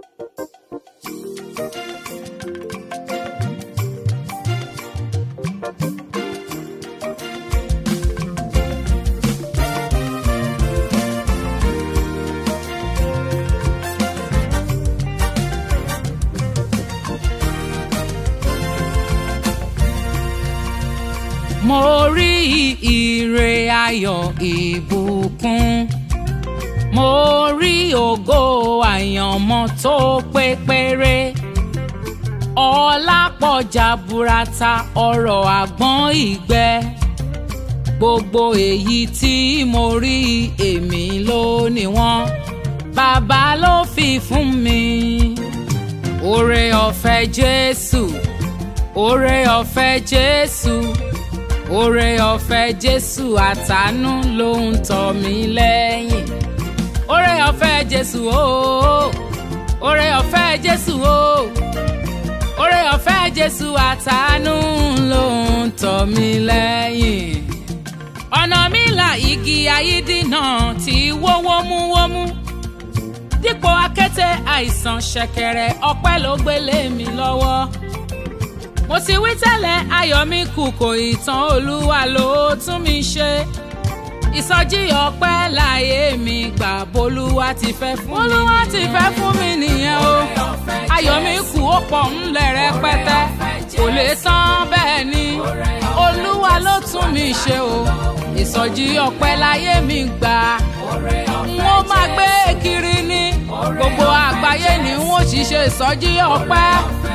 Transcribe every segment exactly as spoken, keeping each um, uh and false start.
Mo rí ire ayọ̀ ìbùkún, mo rí ògo àyànmọ́ tó pé péré, ọlá pọ̀ jaburata ọrọ̀ àgbọ̀n ìgbẹ́. Gbogbo èyí tí mo rí èmi ló ní wọ́n, bàbá ló fi fún mi. Oore ọ̀fẹ́ Jésù, oore ọ̀fẹ́ Jésù, oore ọ̀fẹ́ Jésù àtàánú ló ń tọ̀ mí lẹ́yìn. Oore ọ̀fẹ́ Jésù ooo, oore ọ̀fẹ́ Jésù ooo, oore ọ̀fẹ́ Jésù àtàánú ló ń tọ̀ mí lẹ́yìn. Ọ̀nà mi là igi ayídínà tí wó wómúwómú, dípò akéte àìsàn ṣẹ̀kẹ̀rẹ̀ ọpẹ́ ló gbélé mi lọ́wọ́. Mo ti wí tẹ́lẹ̀ ayọ̀ mi kù kò ìtàn, Olúwa ló tún mi ṣe. Ìsọjí ọpẹ́ láyé mi gbà bólúwa ti fẹ́ fún mi. Olúwa ti fẹ́ fún mi nìyẹn o. Ayọ̀ mi kù ó pọ̀ ńlẹ̀ rẹpẹtẹ, kò lè tán bẹ́ẹ̀ ni. Olúwa ló tún mi ṣe o. Ìsọjí ọpẹ́ láyé mi gbà. N ó máa gbé kiri ní gbogbo àgbáyé ni n ó sì ṣe ìsọjí ọpẹ́.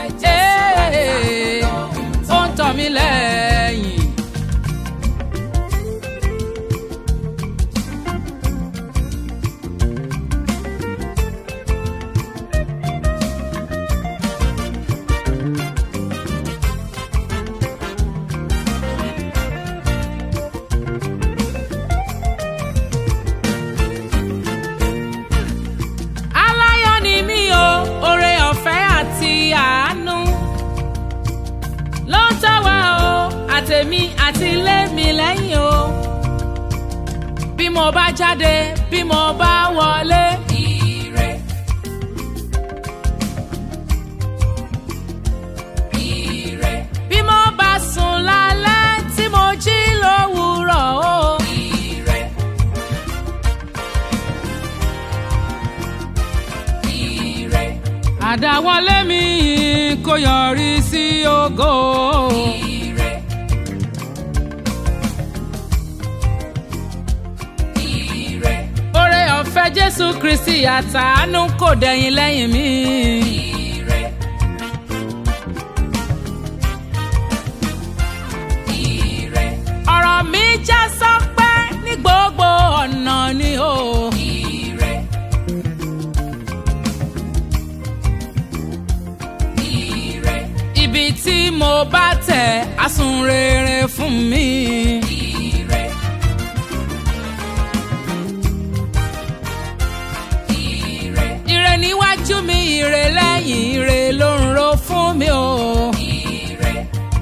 Ó ń tọ̀ mí lẹ́yìn. Aláyọ̀ ni mí o, oore ọ̀fẹ́ àti àánú ló ń tọ́ wa o, àtèmi àti ilé mi lẹ́yìn o. Bí mo bá jáde, bí mo bá wọlé, ire, ire. Bí mo bá sùn lálẹ́ tí mo jí lówùúrọ̀ o, ire, ire. Àdáwọlé mi kó yọrí sí ògo. Ire, ire. Oore ọ̀fẹ́ Jésù Kristi àtàánú kò dẹ̀yìn lẹ́yìn mi. Ire, ire. Ọ̀rọ̀ mi já sọpẹ́ ní gbogbo ọ̀nà ni o. Ire, ire. Ibi tí mo bá tẹ̀ á sùn rere fún mi. Ire, ire. Ire níwájú mi, ire lẹ́yìn, ire ló ń ro fún mi o. Ire,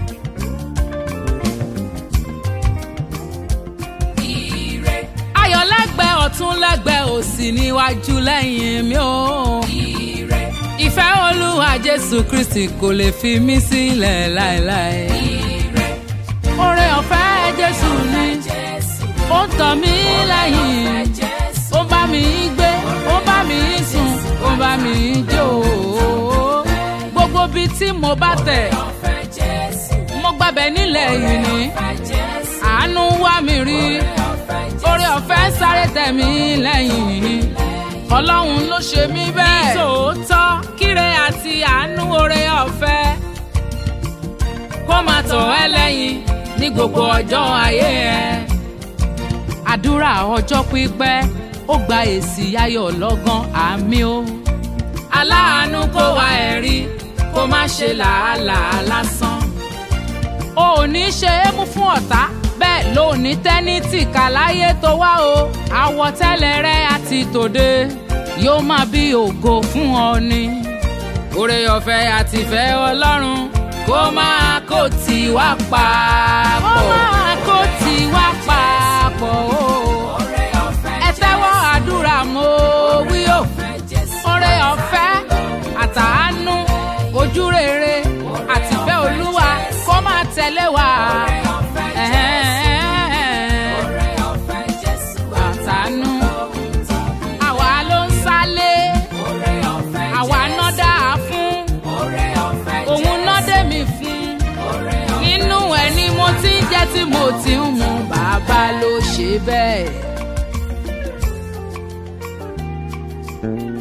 ire. Ayọ̀ lẹ́gbẹ̀ẹ́ ọ̀tún lẹ́gbẹ̀ẹ́ òsì níwájú lẹ́yìn mi o. Ire. Ìfẹ́ Olúwa Jésù Kristi kò lè fi mí sílẹ̀ láéláé. Ire. Oore ọ̀fẹ́ Jésù ni ó ń tọ̀ mí lẹ́yìn, ó bá mi gbé, ó bá mi sùn, ó bá mi jó. Gbogbo bí tí mo bá tẹ̀, mo gbàbẹ̀ nílẹ̀ yìí ni. Àánú wá mi rí, oore ọ̀fẹ́ sáré tẹ̀ mí lẹ́yìn. Ọlọ́run ló ṣe mí bẹ́ẹ̀. Nítòótọ́ kíre àti àánú oore ọ̀fẹ́ kó máa tọ̀ ẹ́ lẹ́yìn ní gbogbo ọjọ́ ayé ẹ. Àdúrà ọjọ́ pípẹ́ ó gba èsì ayọ̀ lọ́gán, àmì o. Aláàánú kó wá ẹ̀rí, kó má ṣe làálàá lásán. O ò ní ṣe é mú fún ọ̀tá, bẹ́ẹ̀ ló ní tẹ́ní tìkà láyé tó wá o. Àwọ̀tẹ́lẹ̀ rẹ àti tòde yóò máa bí ògo fún ọ ni. Oore ọ̀fẹ́ àti ìfẹ́ Ọlọ́run kó máa kó tì wá papọ̀. Kó máa kó tì wá papọ̀ o. Ẹ tẹ́wọ́ àdúrà mo wí o. Oore ọ̀fẹ́ tí mo ti ń mu bàbá ló ṣe bẹ́ẹ̀.